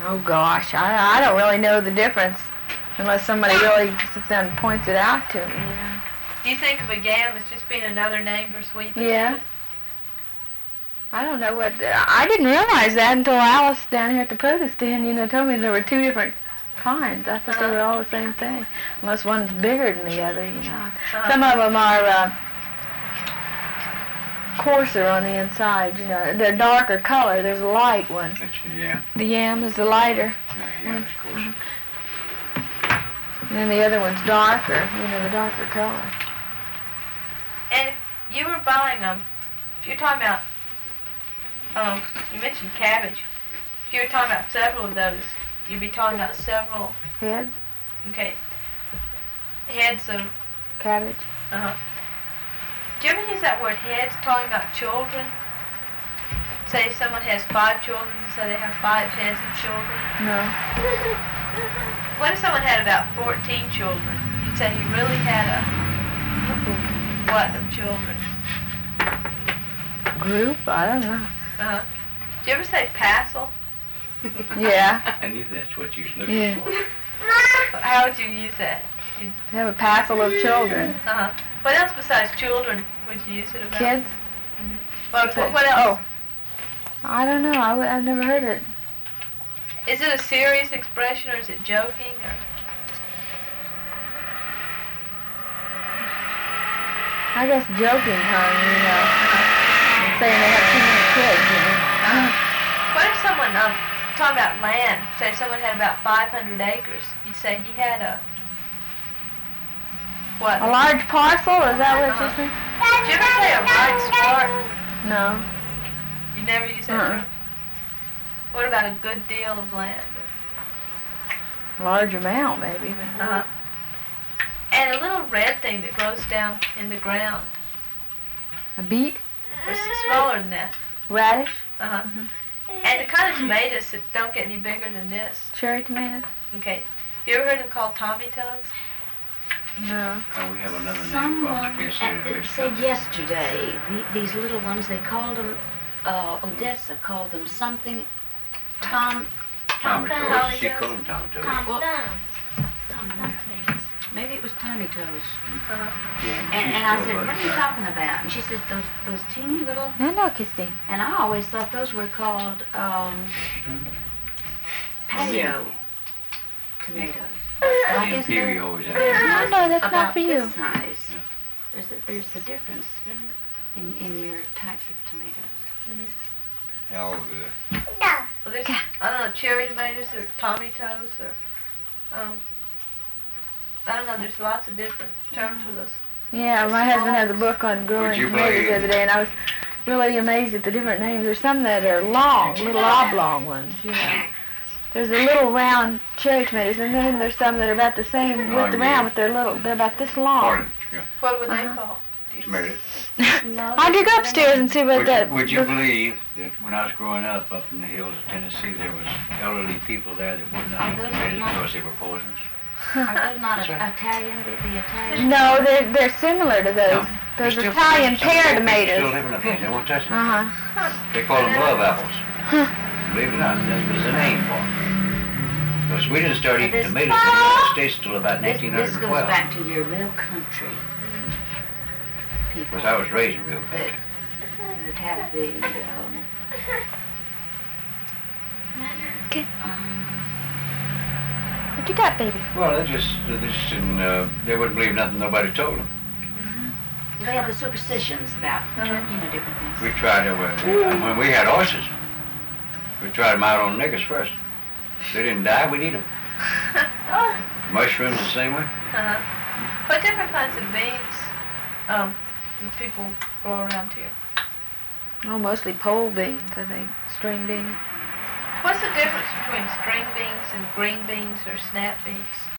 Oh gosh, I don't really know the difference unless somebody really sits down and points it out to me, you know. Do you think of a yam as just being another name for sweet potato? Yeah. I don't know what, I didn't realize that until Alice down here at the produce stand, you know, told me there were two different kinds. I thought they were all the same thing, unless one's bigger than the other, you know. Some of them are coarser on the inside, you know. They're darker color. There's a light one. That's a yam. The yam is the lighter. Yeah, yam is coarser. And then the other one's darker, you know, the darker color. And if you were buying them, if you're talking about, you mentioned cabbage. If you were talking about several of those, you'd be talking about several, Heads, okay, heads of, cabbage. do you ever use that word heads talking about children? Say if someone has 5 children, so they have 5 heads of children. No. What if someone had about 14 children? You'd say he really had a what of children? Group? I don't know. Do you ever say passel? Yeah. I knew that's what you was looking for. How would you use that? They have a passel of children. What else besides children would you use it about? Kids? What else? Oh. I don't know. I've never heard it. Is it a serious expression or is it joking? Or? I guess joking, you know. Saying they have too many kids, you know. What if someone, talking about land, say if someone had about 500 acres, you'd say he had a, what? A large parcel? Is that what you're saying? Did you ever say a large sport? No. You never use that term? What about a good deal of land? Large amount, maybe. And a little red thing that grows down in the ground. A beet? It's smaller than that. Radish? And the kind of tomatoes that don't get any bigger than this. Cherry tomatoes? Okay. You ever heard them called Tommy Toes? No. Oh, we have another name for Someone them. said yesterday, these little ones, they called them, Odessa called them something, Tomatoes. She called them tomatoes. Maybe it was Tommy Toes. And I said, what are you talking about? And she says, those teeny little, No, Christine. and I always thought those were called patio tomatoes. I guess Peewee they're always had No, that's not about for you. this size. There's the difference in your types of tomatoes. They're all good. Well, there's, I don't know, cherry tomatoes or Tommy Toes or, I don't know, there's lots of different terms for those. Yeah, my husband has a book on growing you tomatoes believe- the other day, and I was really amazed at the different names. There's some that are long, little oblong ones, you know. There's the little round cherry tomatoes, and then there's some that are about the same width around, but they're about this long. Orange, yeah. What were they called? Tomatoes. I'll dig upstairs and see what that... Would you believe that when I was growing up in the hills of Tennessee, there was elderly people there that would not eat tomatoes because they were poisonous? Are those not Italian, the Italian? No, they're similar to those. Those Still- Italian pear Still tomatoes. living up here, they won't touch them. Uh-huh. They call them love apples. Believe it or not, that was the name for them. Because we didn't start eating tomatoes in the United States until about This goes 1912. back to your real country people Because I was raised in real country. that have the, Okay. What you got, baby? Well, they just didn't, they wouldn't believe nothing nobody told them. they have the superstitions about, different things. We tried it when we had oysters. We tried them out on niggas first. They didn't die, we'd eat them. Mushrooms the same way. What different kinds of beans do people grow around here? Oh, mostly pole beans, I think. String beans. What's the difference between string beans and green beans or snap beans?